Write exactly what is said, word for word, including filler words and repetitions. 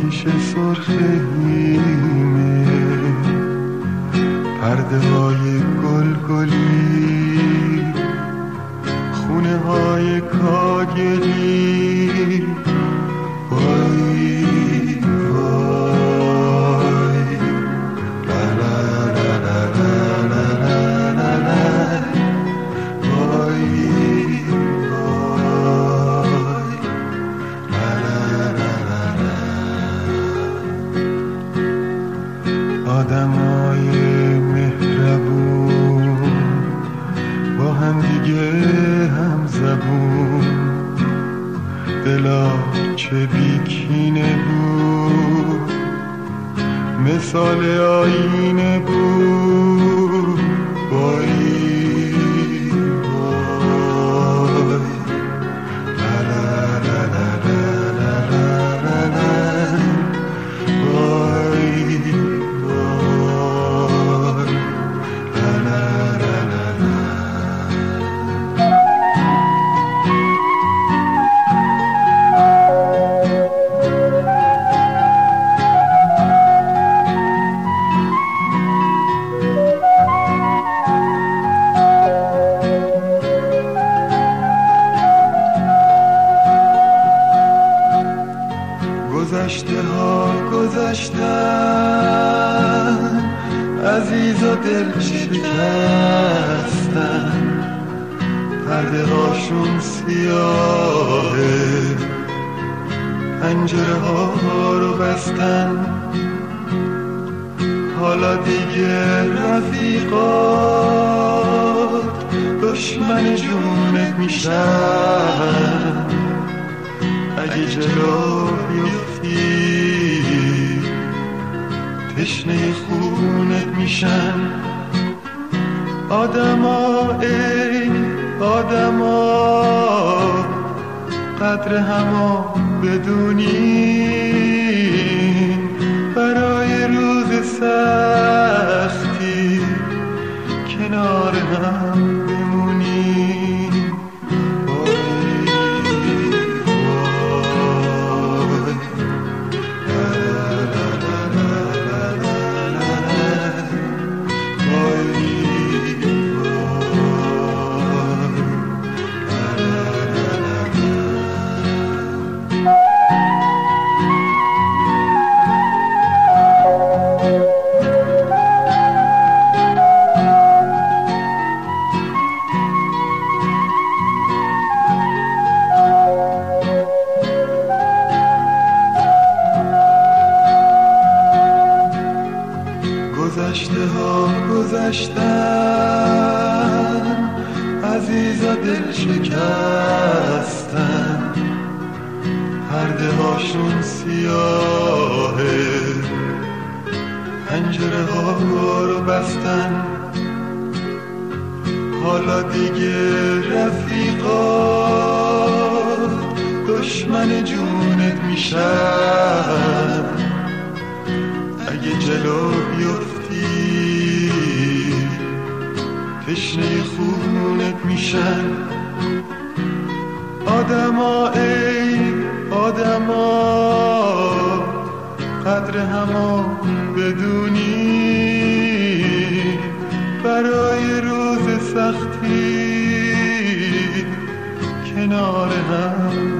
آتیش سرخ نیمه، پرده های گل گلی، خونه های کاگلی، وای وای لا لا لا لا لا لا لا لا وای وای لا لا لا لا لا. آدمای مهربون با هم دیگه هم زبون، دلا چه بیکینه بود، مثال آینه بود، وای وای لا لا لا لا لا لا لا لا وای وای لا لا لا لا لا. گذشته ها گذشتن، عزیز و دل شکستن، پرده هاشون سیاهه، پنجره ها رو بستن، حالا دیگه رفیقات دشمن جونت میشن، اگه جلو بیفتی تشنه خونت میشن. آدما ای آدما قدر همو بدونین، برای روز سختی کنار هم بمونین. گذشته ها گذشتن، عزیزا دل شکستن، پرده هاشون سیاهه، پنجره ها رو بستن، حالا دیگه رفیقات دشمن جونت میشن، اگه جلو بیفتی تشنه خونت میشن. آدما ای آدما قدر همو بدونی، برای روز سختی کنار هم